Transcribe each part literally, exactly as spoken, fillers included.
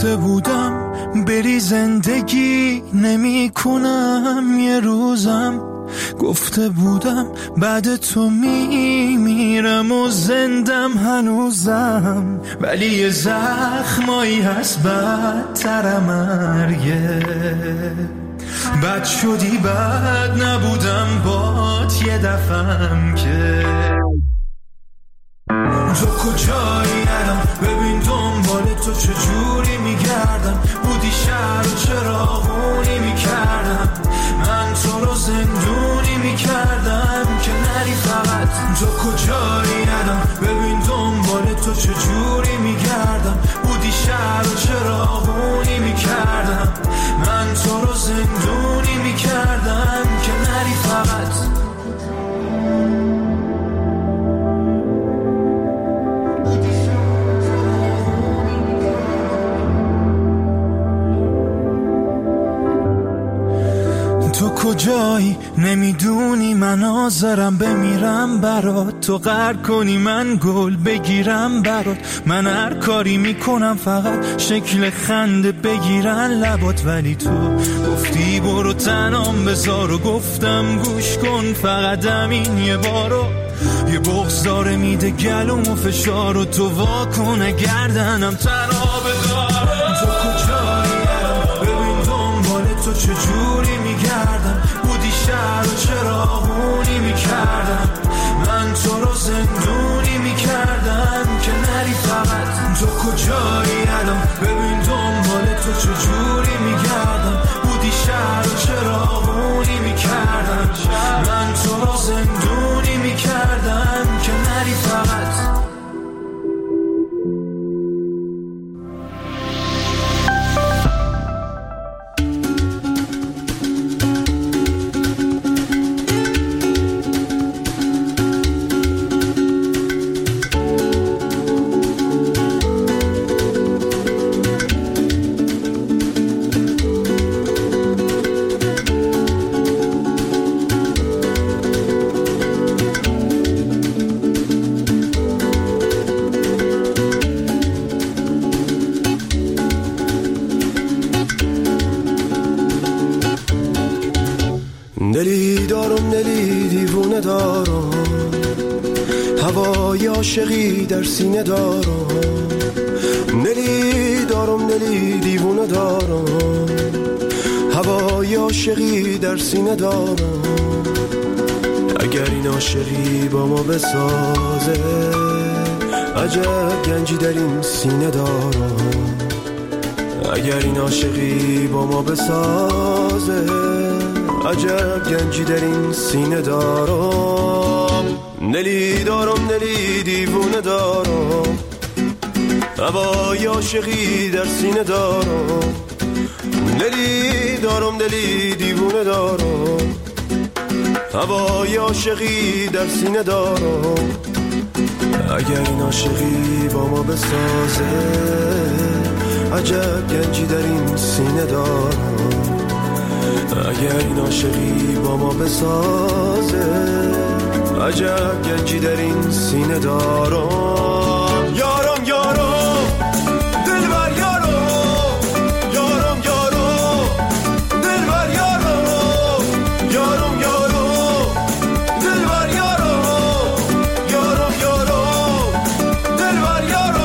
گفته بودم بری زندگی نمی کنم یه روزم، گفته بودم بعد تو می میرم و زندم هنوزم، ولی یه زخمایی هست بدتر مرگه. بد شدی بد نبودم بات یه دفعم که تو کجایی الان، ببین دنبال تو چجوری میگردم، بودی شهر و چراغونی میکردم، من تو رو زندونی میکردم که نری فقط. تو کجایی الان، ببین دنبال تو چجوری میگردم، بودی شهر و چراغونی میکردم، من تو رو زندونی میکردم که نری فقط. تو کجایی نمیدونی من حاضرم بمیرم برات، تو غر کنی من گل بگیرم برات، من هر کاری میکنم فقط شکل خنده بگیرن لبات، ولی تو گفتی برو تنام بذار و گفتم گوش کن فقط همین یه بارو، یه بغض داره میده گلوم و فشار و تو واکنه گردنم تنها بدار. تو کجایی ببین دنبال تو چجوری میگردم، بودی شهر و چراغونی میکردم، من تو رو زندونی میکردم که نری فقط. تو کجایی الان، ببین دنبال تو چجوری میگردم، بودی شهر و چراغونی میکردم، من تو رو زندونی میکردم که نری فقط. دلی دارم دلی دیوونه دارم، هوای عاشقی در سینه دارم، دلی دارم دلی دیوونه دارم، هوای عاشقی در سینه دارم. اگر این عاشقی با ما بسازه، عجب گنجی در این سینه دارم. اگر این عاشقی با ما بسازه، عجب گنجی در این سینه دارم. دلی دارم دلی دیوونه دارم، هوای عاشقی در سینه دارم، دلی دارم دلی دیوونه دارم، هوای عاشقی در سینه دارم. اگر این عاشقی با ما بسازه، عجب گنجی در این سینه دارم. اگر این عاشقی با ما بسازه، عجب گنجی در این سینه دارم. یارم یارم دلبر یارم، یارم یارم دلبر یارم، یارم یارم دلبر یارم، یارم یارم دلبر یارم.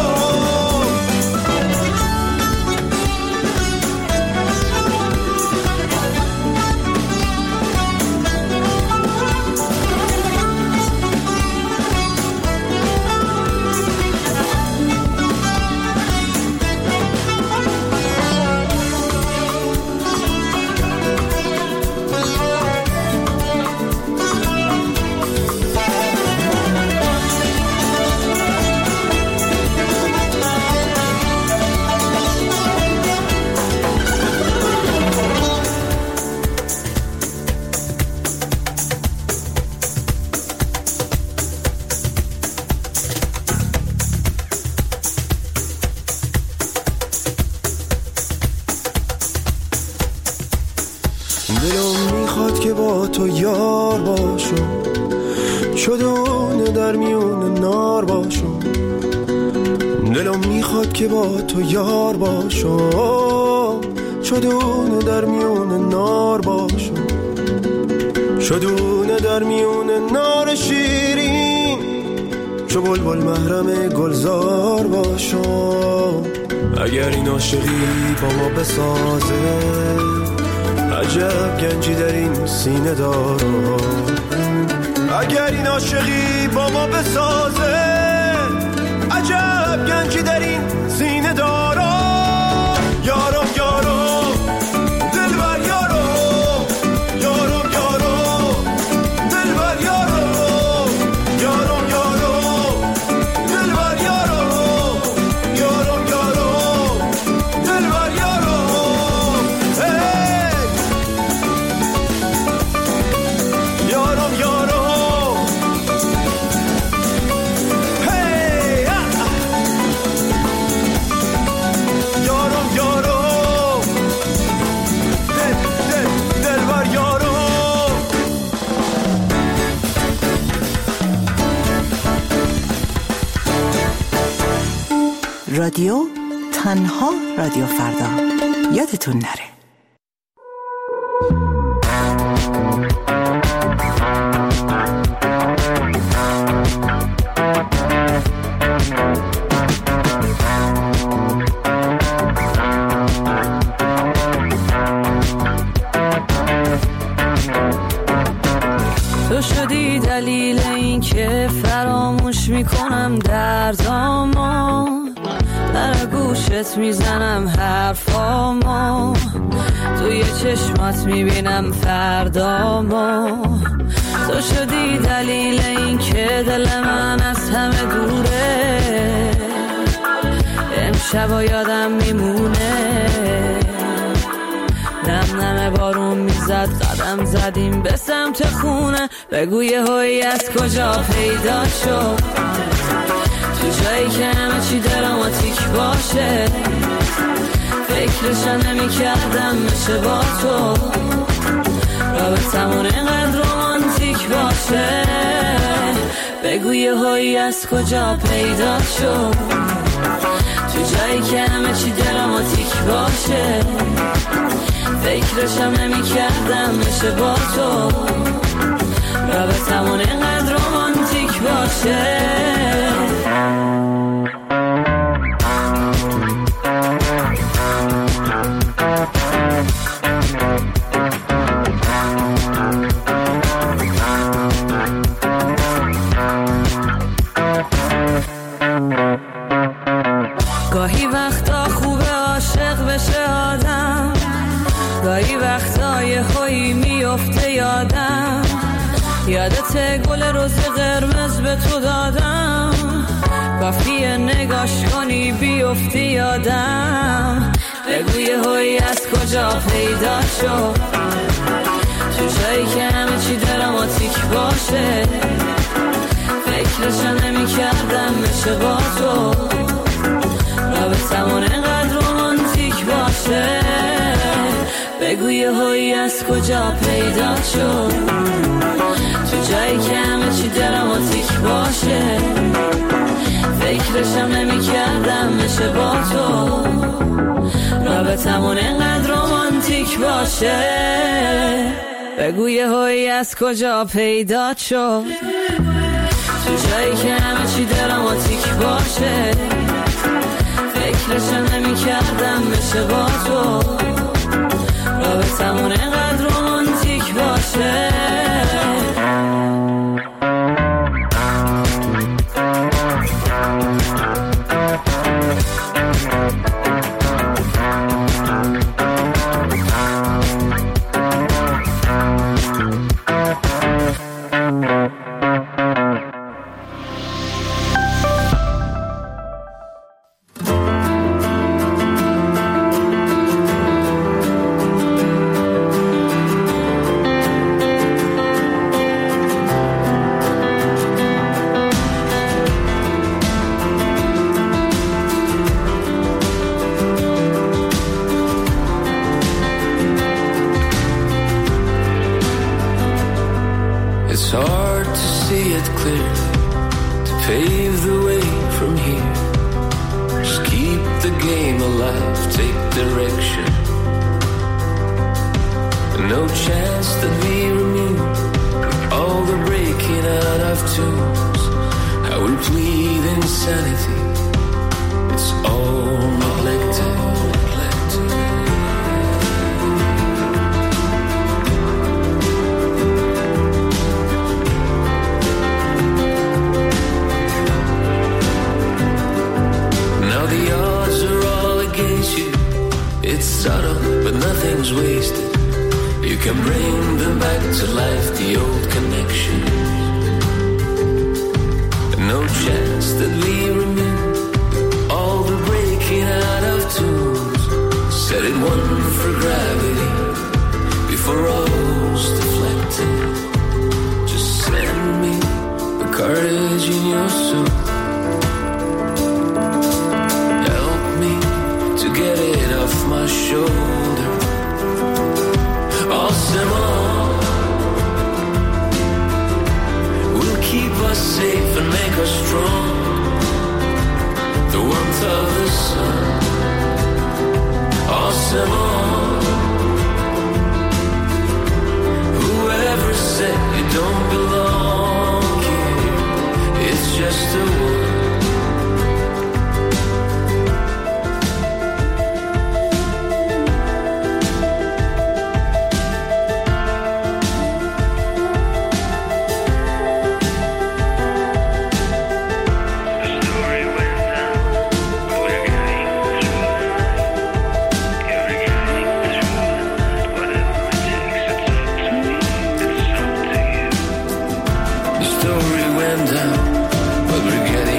دلم میخواد که با تو یار باشم، چو دونه در میون نار باشم. دلم میخواد که با تو یار باشم، شدونه در میون نار باشم، شدونه در میون نار شیرین، چو بلبل محرم گلزار باشم. اگر این عاشقی با ما بسازه، عجب گنجی در این سینه دارم. اگر این عاشقی با ما بسازه، عجب گنجی در این سینه دارم. یارم یارم دلبر یارم، یارم یارم دلبر یارم، یارم یارم دلبر یارم، یارم یارم دلبر یارم. یارم یارم هی یارم یارم دل دل دلبر یارم. رادیو تنها رادیو فردا، یادتون نره. تو شدی دلیل این که فراموش میکنم دردامو، در گوشت میزنم حرفامو، توی چشمات میبینم فردامو. تو شدی دلیل این که دل من از همه دوره، امشب و یادم میمونه. نم نم بارون میزد، قدم زدیم به سمت خونه، بگو یه هایی از کجا پیدا شد، تو جایی که همه چی دراماتیک باشه. فکرشم نمی کردم میشه با تو رابطمون اینقدر رومانتیک باشه. بگو یه هایی از کجا پیدا شد، تو جایی که همه چی دراماتیک باشه. فکرشم نمی کردم میشه با تو رابطمون اینقدر رومانتیک باشه. گاهی وقتا خوبه عاشق بشه آدم، گاهی وقتا یه هایی میفته یادم. یادت گل روز قرمز به تو دادم، کافیه نگاش کنی بیفتی یادم. بگو یه هایی از کجا پیدا شد، تو جایی که همه چی دراماتیک باشه. فکرشم نمی کردم میشه با تو رابطمون اینقدر رومانتیک باشه. بگو یه هایی از کجا پیدا شد، تو جایی که همه چی دراماتیک باشه. فکرشم نمی کردم میشه با تو رابطمون اینقدر رومانتیک باشه. بگو یه هایی از کجا پیدا شد، تو جایی که همه چی دراماتیک باشه. فکرشم نمی کردم میشه با تو رابطمون اینقدر رومانتیک باشه. the life take direction. No chance that we remove all the breaking out of tunes. How we plead insanity, it's all neglected. Now the odds are all against you. It's subtle, but nothing's wasted. You can bring them back to life, the old connection. No chance that we remove all the breaking out of tunes. Set it one for gravity before all's deflected. Just send me the courage in your soul. Help me to get it off my shoulder. Awesome, will keep us safe and make us strong. The warmth of the sun. Awesome, whoever said you don't belong here, it's just a word. Story went down, but we're getting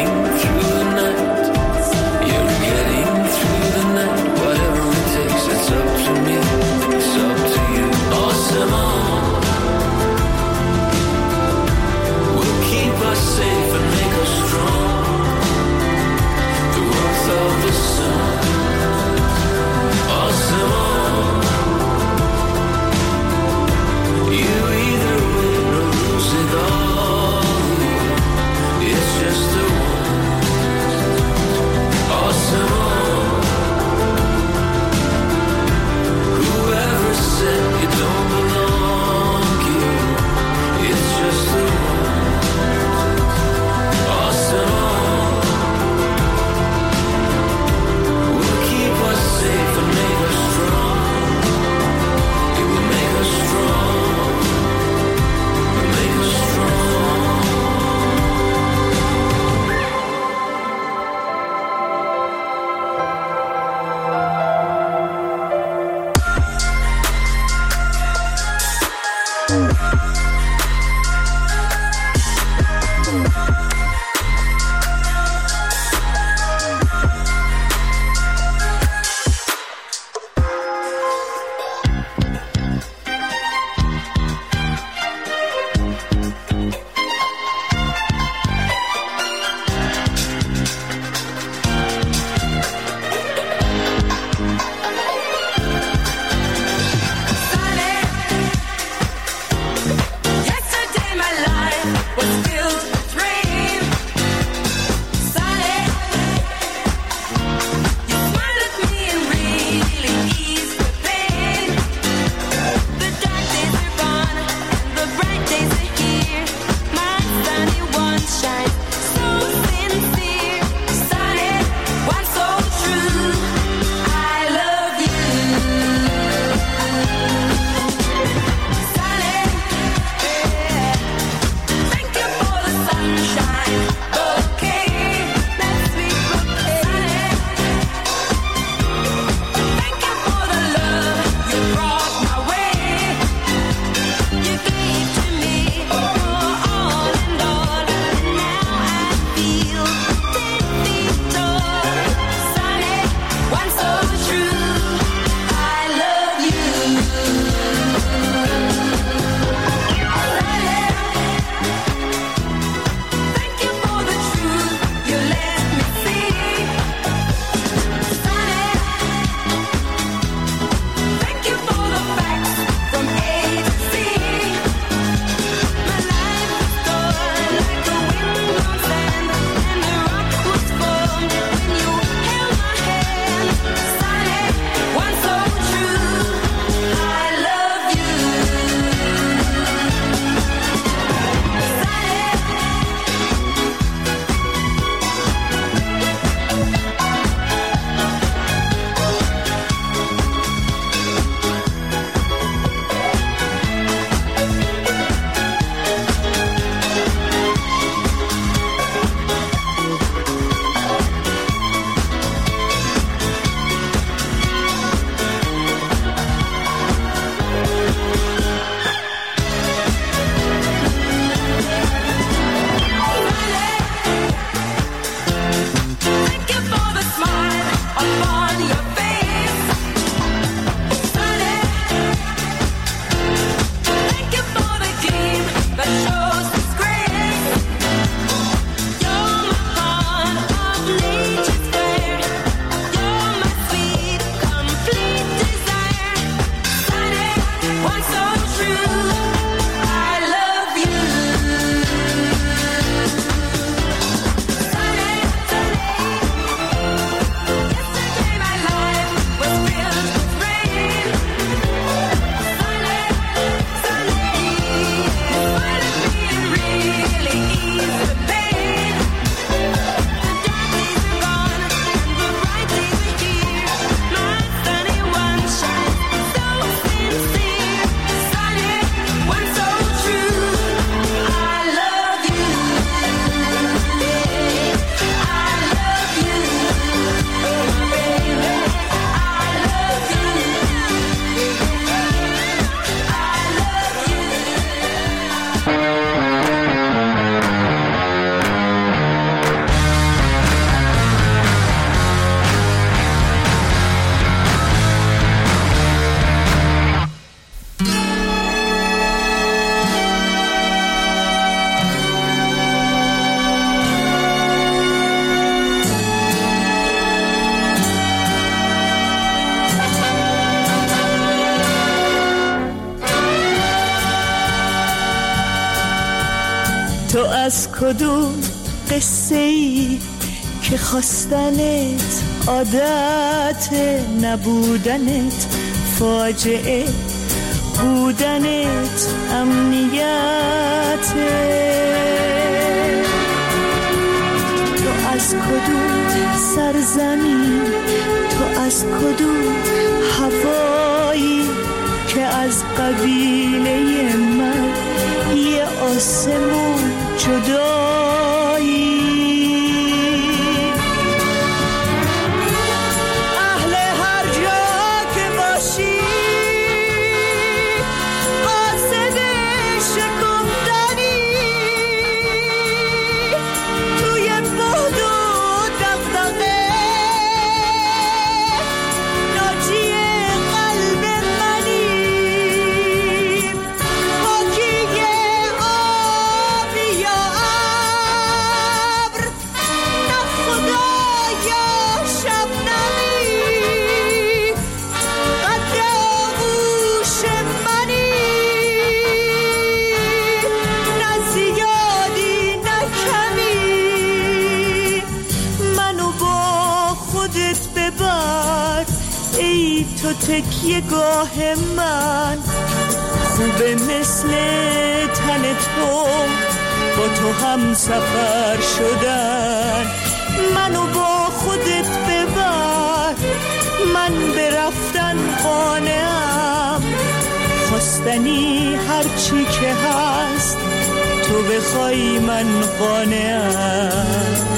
تو از کدوم قصه ای که خواستنت عادت، نبودنت فاجعه، بودنت امنیته. تو از کدوم سرزمین، تو از کدوم هوایی که از قبیله من یه آسمون جدایی. اهل هر جا که باشی قاصد شکفتنی، توی بعد و دغدغه ناجی قلب منی. پاکی آبی یا ابر، نه خدا یا شبنمی، قدر آغوش منی. نه زیادی نه کمی، منو با خودت ببر ای تو تکیه گاه من. خوبه مثل تن تو با تو هم سفر شدن. منو با خودت ببر، من به رفتن قانعم. خواستنی هرچی که هست تو بخوای من قانعم.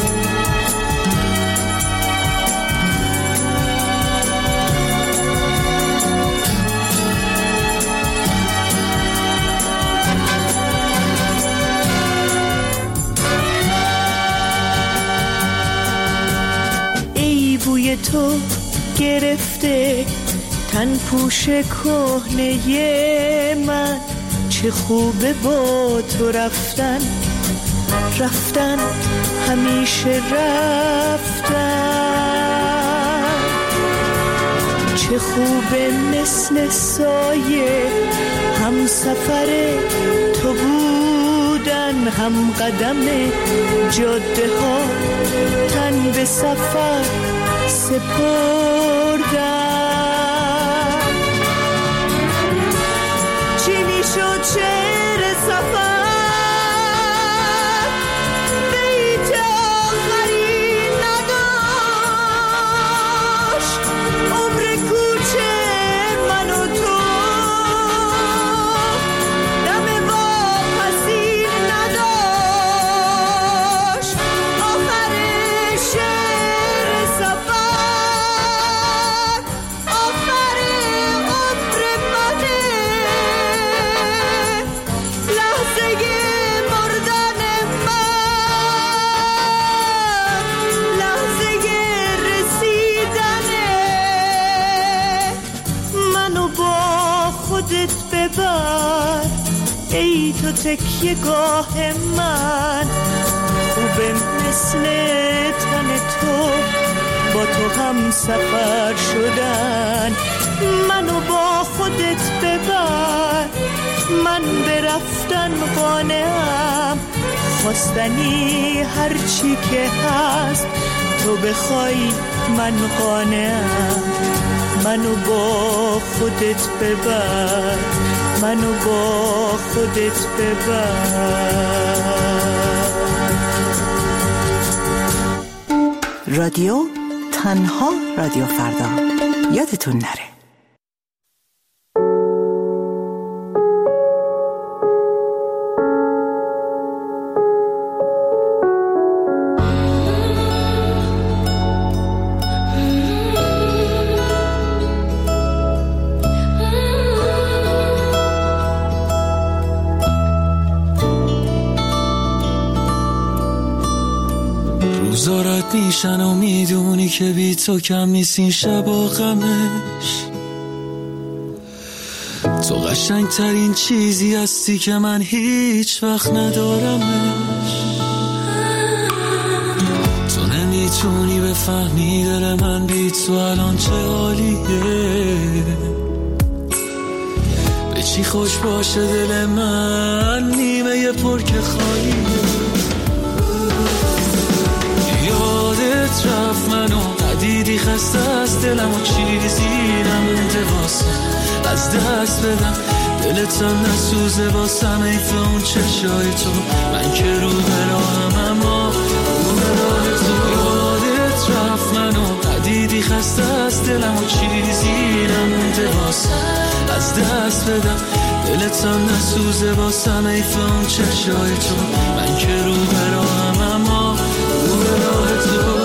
ای بوی تو گرفته تن پوش کهنه من، چه خوبه با تو رفتن، رفتن همیشه رفتن. چه خوبه مثل سایه هم سفر تو بودن، هم قدم جاده ها تن به سفر سپردن. چی میشد شعر سفر بیت آخری نداشت. عمر کوچه من و تو دم واپسی نداشت. آخر شعر سفر ای تو تکیه گاه من، خوبه مثل تن تو با تو هم سفر شدن. منو با خودت ببر، من برفتن قانعم، خواستنی هرچی که هست تو بخوای من قانعم. منو با خودت ببر، منو با خودت ببر. رادیو تنها رادیو فردا، یادتون نره. روزارت میشن و میدونی که بی تو کم نیست این شب و غمش. تو قشنگ ترین چیزی هستی که من هیچ وقت ندارمش. تو نمیتونی بفهمی دل من بی تو الان چه حالیه. به چی خوش باشه دل من نیمه یه پر که خالیه. یادت رفت منو ندیدی، خسته از دلم و چیزی نمونده واسه از دست بدم. دلتم نسوزه واسم ایف اون چشای تو، من که رو براهم اما رو براه تو. یادت رفت منو ندیدی، خسته از دلم و چیزی نمونده واسه از دست بدم. دلتم نسوزه واسم ایف اون چشای تو، من که رو براهم اما رو براه تو.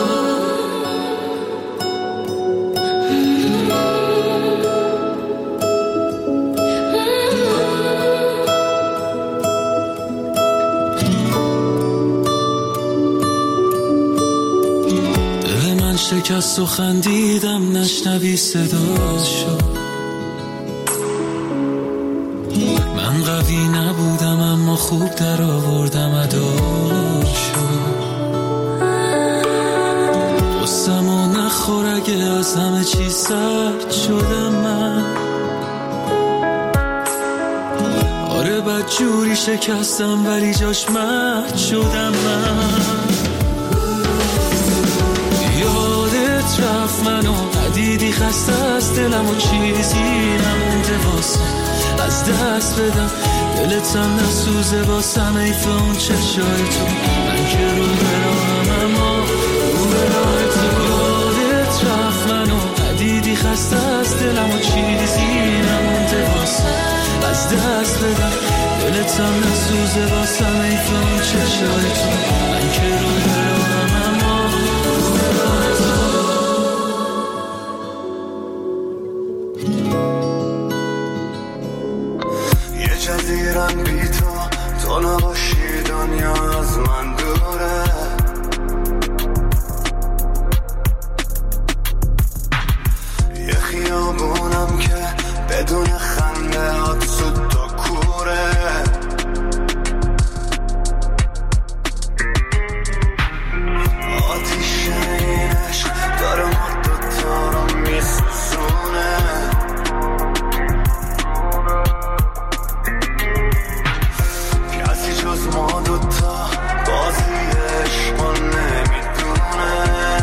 شکست و خندیدم نشنوی صداشو. من قوی نبودم اما خوب در آوردم اداشو. قصم و نخور اگه از همه چی سرد شدم من. آره بد جوری شکستم ولی جاش مرد شدم من. رفت منو ندیدی، خسته از دلم و چیزی نمونده واسه از دست بدم. دلتم نسوزه واسم ایف اون چشای تو، من که رو براهم اما رو براه تو. یادت رفت منو ندیدی، خسته از دلم و چیزی نمونده واسه از دست بدم. دلتم نسوزه واسم ایف اون چشای تو، من که رو براهم اما رو براه تو. جزیرم بی تو، تو نباشی دنیا از من دوره. یه خیابونم که بدون خنده هات سود تا کوره. آتیش این عشق داره ما دوتا رو میسوزونه. ما دوتا بازی عشقا نمیدونه.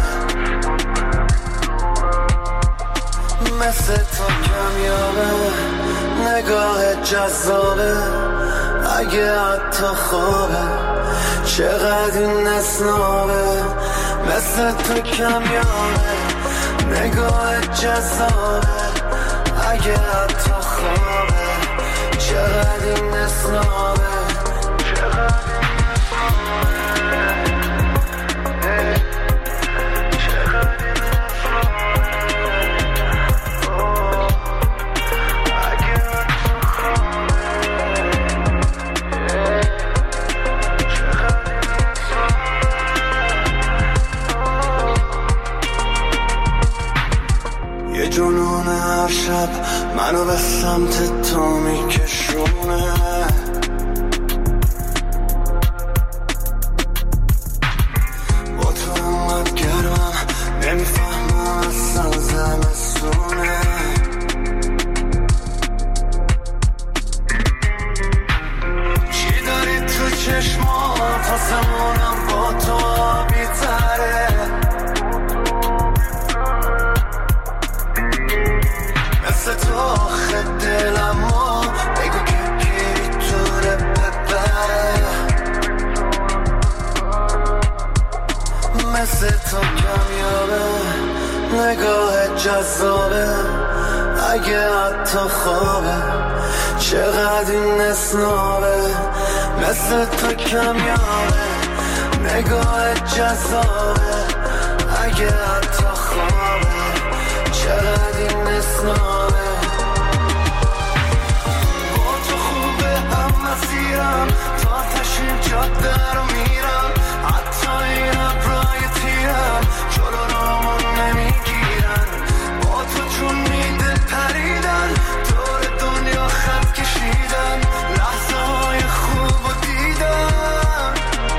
مثل تو کمیابه نگاه جذابه، اگه حتی خوابه چقدر این نسنابه. مثل تو کمیابه نگاه جذابه، اگه حتی خوابه چقدر این نسنابه. یه جنون هر شب منو به سمت تو میکشونه. کمیابه نگاه جذابه اگه حتی خوابه چقدر این اسنابه مثل تو کمیابه نگاه جذابه اگه حتی خوابه چقدر این اسنابه با تو خوبه هم مسیرم تا تشین جاده رو میرم حتی این ابرای تیرم جلو رامون نمیگیرن با تو چون میده پریدن دور دنیا خط کشیدن لحظه های خوب و دیدن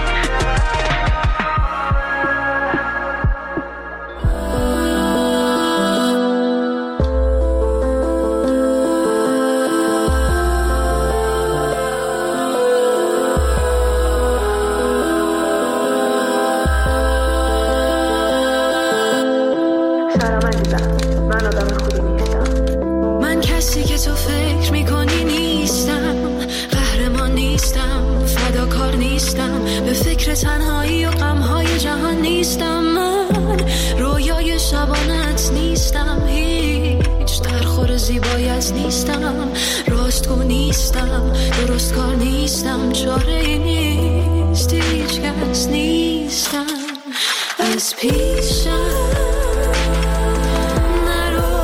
تنهایی و غمهای جهان نیستم من رویای شبانت نیستم هیچ درخور زیبایت نیستم راستگو نیستم درست کار نیستم چاره نیست هیچ کس نیستم از پیشم نرو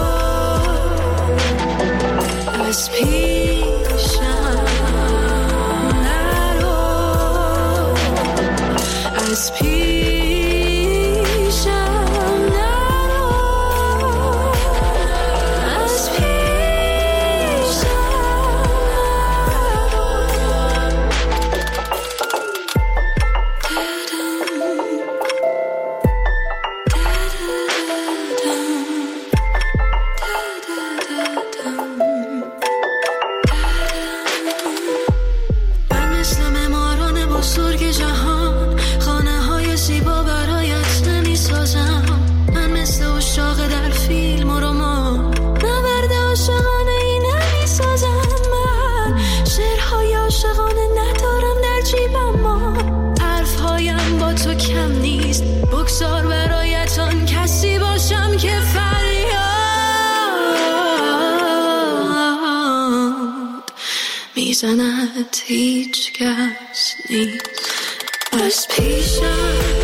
از پیشم از پیشم نرو از پیشم من مثل معماران بزرگ جهان خانه های زیبا برایت نمی سازم من مثل عشاق در فیلم و رمان نبرد عاشقانه ای نمی سازم من شعرهای عاشقانه ندارم در جیبم ما حرفهایم با تو کم نیست بگذار برایت آن کسی باشم که فریاد میزند هیچ کس نیست از پیشم